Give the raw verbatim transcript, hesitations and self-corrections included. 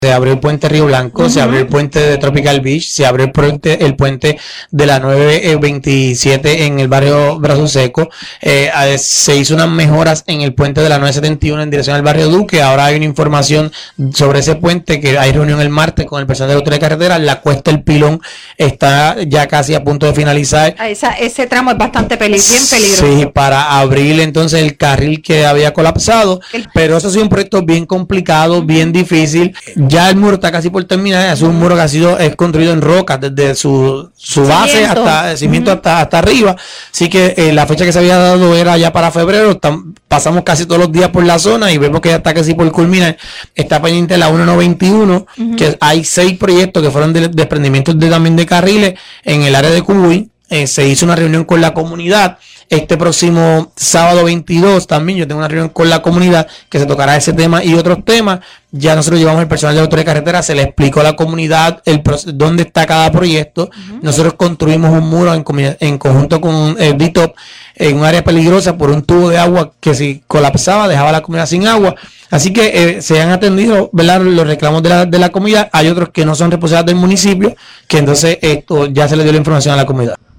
Se abrió el puente Río Blanco, uh-huh. se abrió el puente de Tropical Beach, se abrió el puente, el puente de la nueve veintisiete en el barrio Brazo Seco, eh, se hizo unas mejoras en el puente de la nueve setenta y uno en dirección al barrio Duque. Ahora hay una información sobre ese puente, que hay reunión el martes con el personal de la autoridad de carretera. La cuesta El Pilón está ya casi a punto de finalizar. Esa, ese tramo es bastante peli- bien peligroso. Sí, para abrir entonces el carril que había colapsado, el... pero eso ha sido un proyecto bien complicado, uh-huh. bien difícil. Ya el muro está casi por terminar, es un muro que ha sido es construido en rocas desde su, su base cimiento. hasta el cimiento uh-huh. hasta, hasta arriba, así que eh, la fecha que se había dado era ya para febrero. Tam, pasamos casi todos los días por la zona y vemos que ya está casi por culminar. Está pendiente la uno noventa y uno, uh-huh. que hay seis proyectos que fueron de desprendimientos de, también de carriles en el área de Cubuy. Eh, se hizo una reunión con la comunidad. Este próximo sábado veintidós también yo tengo una reunión con la comunidad que se tocará ese tema y otros temas. Ya nosotros llevamos el personal de la autoridad de carretera, se le explicó a la comunidad el dónde está cada proyecto. Uh-huh. Nosotros construimos un muro en, en conjunto con el D T O P en un área peligrosa por un tubo de agua que si colapsaba dejaba a la comunidad sin agua. Así que eh, se han atendido, ¿verdad?, los reclamos de la, de la comunidad. Hay otros que no son responsables del municipio, que entonces esto ya se le dio la información a la comunidad.